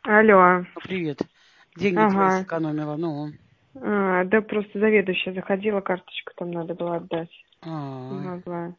Алло. Привет. Деньги твои Ага. сэкономила, ну. Да просто заведующая заходила, карточку там надо было отдать. Не А, могла.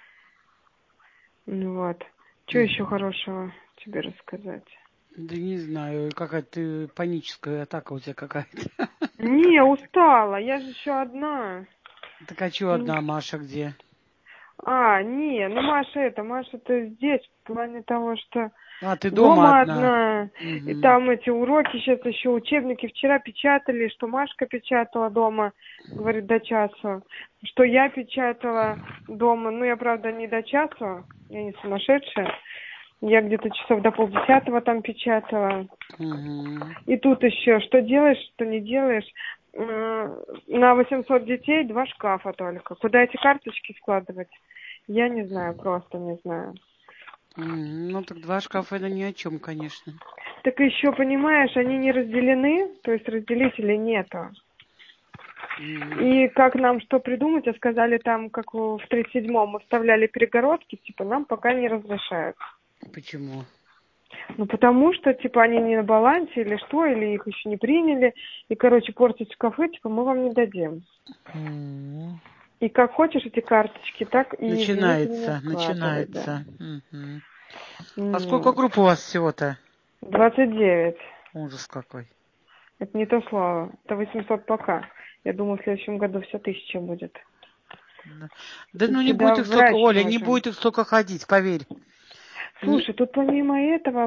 Ну вот. Что еще хорошего тебе рассказать? да не знаю, какая-то паническая атака у тебя какая-то. Не, устала. Я же еще одна. Так а чё одна, Маша где? Не, ну Маша-то здесь, в плане того, что А, ты дома дома одна? одна, и Угу. там эти уроки, сейчас еще учебники вчера печатали, что Машка печатала дома, говорит, до часу, что я печатала дома, ну я, правда, не до часу, я не сумасшедшая, я где-то часов до 9:30 там печатала. Угу. И тут еще, что делаешь, что не делаешь. На 800 детей 2 шкафа только. Куда эти карточки складывать? Я не знаю, просто не знаю. Ну так два шкафа это ни о чем, конечно. Так еще, понимаешь, они не разделены, то есть разделителей нету. М, И как нам что придумать, а сказали там, как в 37-м мы вставляли перегородки, типа нам пока не разрешают. Почему? Ну, потому что, типа, они не на балансе или что, или их еще не приняли. И, короче, портить шкафы, типа, мы вам не дадим. М, И как хочешь эти карточки, так и, извините меня, складывай, да. Начинается. Мгм. А сколько Вот. групп у вас всего-то? 29. Ужас какой. Это не то слово. Это 800 пока. Я думаю, в следующем году все 1000 будет. Да, да И ну не сюда будет их столько, врач Оля, не нужен. будет их столько ходить, поверь. Не... Слушай, тут помимо этого,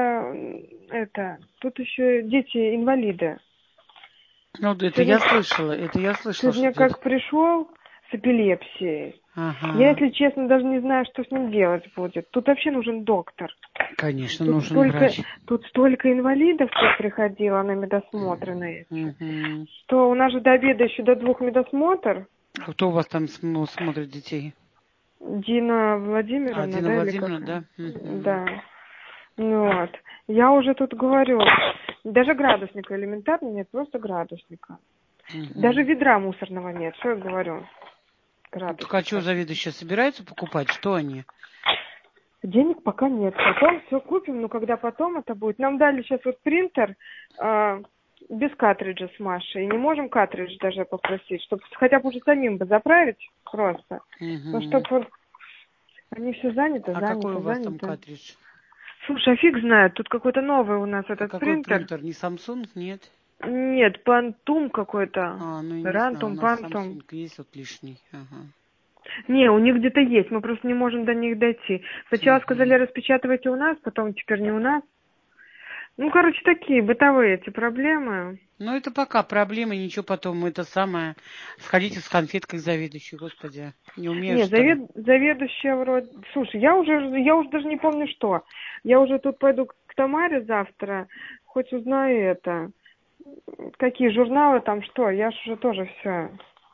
тут еще дети инвалиды. Ну, Сегодня, это я слышала, что сегодня как пришел с эпилепсией. Я, Ага, если честно, даже не знаю, что с ним делать будет. Тут вообще нужен доктор. конечно, Тут нужен столько, врач. тут столько инвалидов тут приходило на медосмотры на эти, Угу. что у нас же до обеда еще до 2 медосмотр. Кто у вас там смотрит детей? Дина А, Владимировна, Дина да, или Владимировна, как? да? Угу. Да. Ну вот. Я уже тут говорю, даже градусника элементарно нет, просто градусника. Даже Угу. ведра мусорного нет, что я говорю? Так а что Градусника. заведующие собираются покупать? Что они? Денег пока нет. Потом все купим, но когда потом это будет. Нам дали сейчас вот принтер без картриджа с Машей. И не можем картридж даже попросить, чтобы хотя бы уже самим бы заправить просто. Но Угу. чтобы вот они все заняты, А какой у заняты, вас там заняты. картридж? Слушай, а фиг знает, тут какой-то новый у нас А этот какой принтер. принтер? Не Samsung? Нет? Нет, Пантум какой-то. А, ну я не знаю, у Рантум, нас Пантум. Samsung есть вот лишний. Ага. Не, у них где-то есть, мы просто не можем до них дойти. Сначала сказали, Угу. распечатывайте у нас, потом теперь не у нас. Ну, короче, такие бытовые эти проблемы. Ну, это пока проблема, ничего потом. Это самое. Сходите с конфеткой к заведующей, господи. Не умею, Не, что ли? заведующая вроде... Слушай, я уже даже не помню что. Я уже тут пойду к Тамаре завтра, хоть узнаю это. Какие журналы там, что. Я ж уже тоже все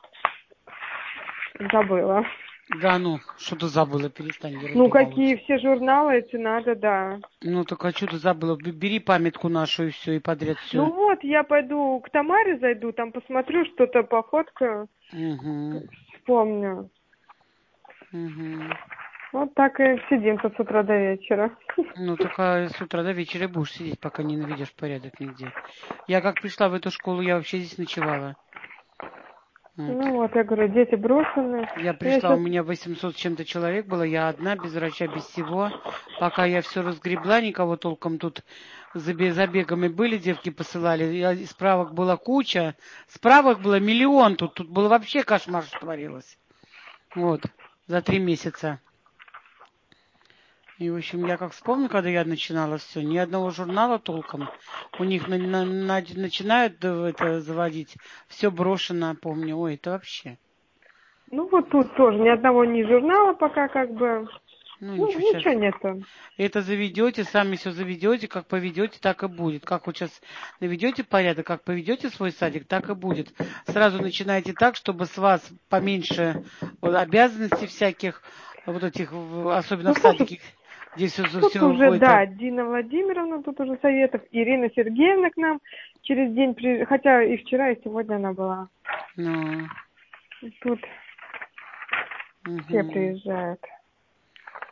забыла. Да ну, что ты забыла, перестань Ну, ерунду какие молоть. все журналы эти надо, да. Ну, так а что ты забыла? Бери памятку нашу и все, и подряд все. Ну вот, я пойду к Тамаре зайду, там посмотрю что-то, пофоткаю, Угу. вспомню. Угу. Вот так и сидим тут с утра до вечера. Ну, только с утра до вечера будешь сидеть, пока не наведешь порядок нигде. Я как пришла в эту школу, я вообще здесь ночевала. Вот. Ну вот, я говорю, дети брошены. Я Я пришла, у сейчас... меня 800 с чем-то человек было, я одна, без врача, без всего. Пока я все разгребла, никого толком тут забегами были, девки посылали. Справок была куча, справок было миллион, тут было вообще кошмар, что творилось. Вот, за 3 месяца. И, в общем, я как вспомню, когда я начинала все, ни одного журнала толком. У них начинают это заводить, все брошено, помню. Ой, это вообще. Ну вот тут тоже ни одного ни журнала пока как бы. Ну, Ну, ничего, сейчас ничего нету. это заведете, сами все заведете, как поведете, так и будет. Как вот сейчас наведете порядок, как поведете свой садик, так и будет. Сразу начинайте так, чтобы с вас поменьше вот, обязанностей всяких, вот этих, особенно Ну, в слушай, садике, где тут все уже, это. да, Дина Владимировна, тут уже советов. Ирина Сергеевна к нам через день, хотя и вчера, и сегодня она была. Ну, Тут все угу. приезжают.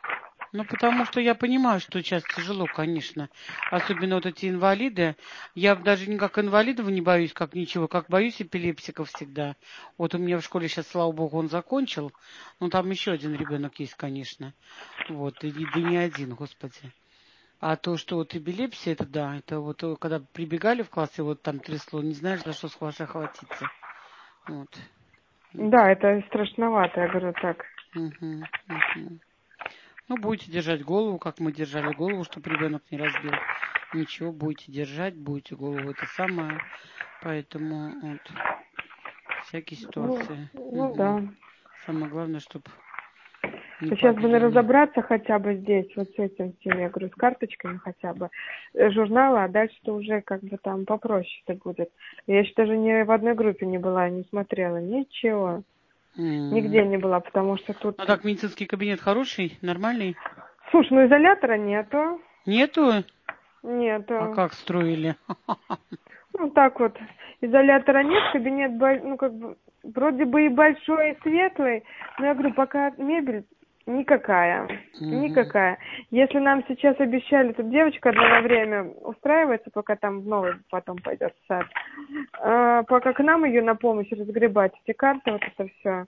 Ну, потому что я понимаю, что сейчас тяжело, конечно. Особенно вот эти инвалиды. Я даже никак инвалидов не боюсь, как ничего, как боюсь эпилепсиков всегда. Вот у меня в школе сейчас, слава богу, он закончил. Но там еще один ребенок есть, конечно. Вот, и да не один, господи. А то, что вот эпилепсия, это да, это вот когда прибегали в класс, и вот там трясло, не знаешь, за что с класса хватиться. Вот. Вот. Да, это страшновато, я говорю так. Мгм, мгм. Ну, будете держать голову, как мы держали голову, чтобы ребенок не разбил. Ничего, будете держать, будете голову это самое. Поэтому вот всякие ситуации. Ну Мгм. да. Самое главное, чтобы не Сейчас бы надо падали. разобраться хотя бы здесь, вот с этим всем, я говорю, с карточками хотя бы журнала, а дальше-то уже как бы там попроще-то будет. Я еще даже ни в одной группе не была, не смотрела, ничего. Нигде не была, потому что тут... А так, медицинский кабинет хороший, нормальный? Слушай, ну изолятора нету. Нету? А Нету. как строили? Ну так вот, изолятора нет, кабинет, ну как бы, вроде бы и большой, и светлый, но я говорю, пока мебель никакая, Мгм. никакая. Если нам сейчас обещали, тут девочка одно на время устраивается, пока там в новый потом пойдет в сад, пока к нам ее на помощь разгребать, эти карты, вот это все.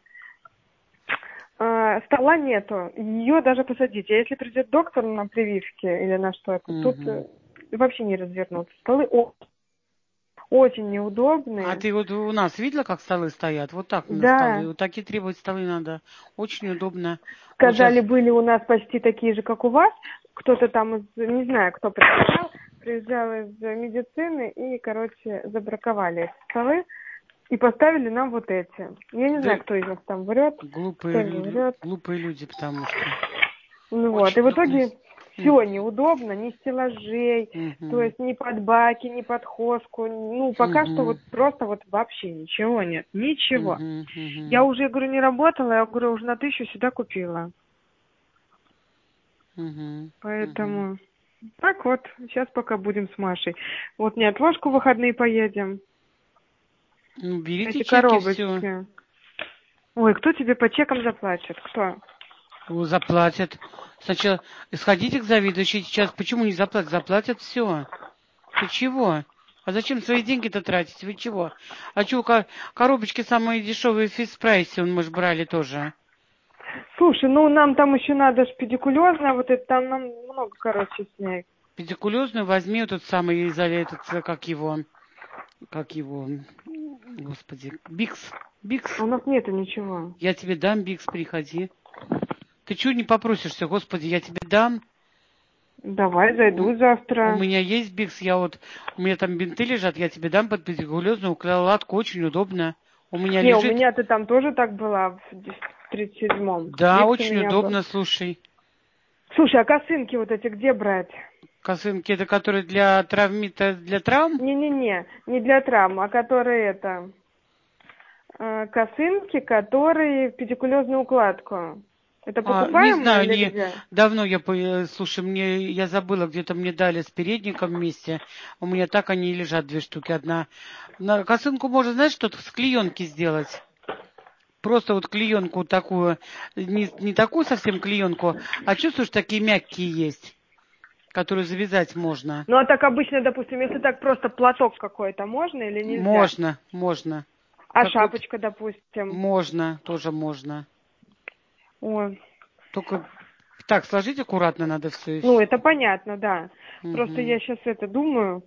Стола нету, ее даже посадить. А если придет доктор на прививки или на что-то, тут Мгм. вообще не развернуться. Столы очень А неудобные. ты вот у нас видела, как столы стоят? Вот так надо столы. Да, Вот такие требовать столы надо. Очень удобно. Вот сейчас сказали, были у нас почти такие же, как у вас. Кто-то там из, не знаю, кто приезжал из медицины и, короче, забраковали эти столы и поставили нам вот эти. Я не знаю, кто из нас там врет, кто не врет. глупые люди, потому что Ну вот, и очень в удобно. итоге все неудобно, ни стеллажей, то Мгм. есть ни под баки, ни под хоску. Ну, пока что Мгм. вот просто вот вообще ничего нет, ничего. Мгм. Я Мгм. уже, говорю, не работала, я, говорю, уже на 1000 сюда купила. Мгм. Мгм. Поэтому так вот, сейчас пока будем с Машей. Вот не отложку в выходные поедем. Ну, берите Эти чеки, все. коробочки. Ой, кто тебе по чекам заплатит? Кто? Заплатят. Сначала сходите к заведующей сейчас. Почему не заплатят? Заплатят все. Ты чего? А зачем свои деньги-то тратить? Вы чего? А что, коробочки самые дешевые в физпрайсе, мы же брали тоже. Слушай, ну нам там еще надо ж педикулезная, вот это там нам много, короче, снять. Педикулезную возьми вот этот самый этот, как его, господи, Бикс. А Бикс. у нас нету ничего. Я тебе дам Бикс, приходи. Ты чего не попросишься, господи, я тебе дам. Давай, У, зайду у завтра. меня есть Бикс, у меня там бинты лежат, я тебе дам под педикулезную укладку, очень удобно. У меня Не, у лежит, меня ты там тоже так была в 37-м. да, Викс у очень меня был. удобно, слушай. Слушай, а косынки вот эти где брать? Косынки, это которые для травмита, для травм? Не-не-не, не для травм, а которые это... косынки, которые в педикулезную укладку. Это Не покупаемое знаю, или где? давно слушай, я забыла, где-то мне дали с передником вместе. У меня так они и лежат, 2 штуки. Одна. На косынку можно, знаешь, что-то с клеенки сделать. Просто вот клеенку такую, не такую совсем клеенку, а чувствуешь, такие мягкие есть, которые завязать можно. Ну, а так обычно, допустим, если так просто платок какой-то, можно или нельзя? Можно, можно. А Как вот шапочка, допустим? можно, тоже можно. Ой, Только так сложить аккуратно надо все и ну, все. это понятно, да. Просто Угу, я сейчас это думаю,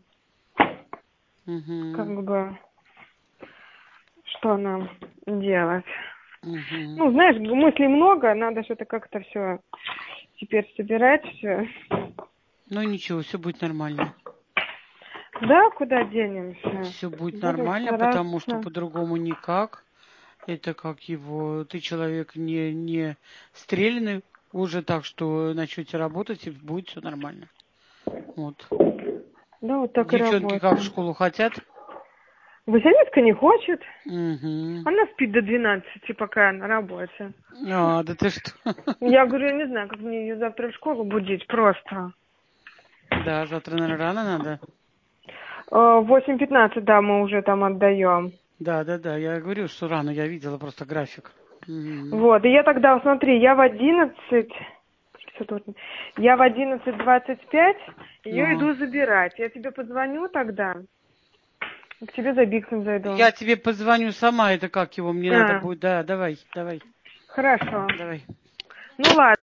как угу, бы, что нам делать. угу. Ну, знаешь, мыслей много, надо что-то как-то все теперь собирать все. Ну ничего, все будет нормально. Да, куда денемся? Все будет Будем нормально, потому что стараться. по-другому никак. Это как его, ты человек не стрелянный уже, так что начнете работать и будет все нормально. Вот. Да, вот так и Девчонки как в работаем. школу хотят? Василиска не хочет. Угу. Она спит до 12, пока на работе. Да ты что? Я говорю, я не знаю, как мне ее завтра в школу будить просто. Да, завтра, наверное, рано надо. В 8:15, да, мы уже там отдаем. Да, я говорю, что рано, я видела просто график. Мгм. Вот, и я тогда, смотри, я в 11 процедурный. Я в 11:25 ее Ну. иду забирать. Я тебе позвоню тогда. К тебе за Биксом зайду. Я тебе позвоню сама, это как его, мне надо будет. Да, давай. Хорошо. Давай. Ну ладно.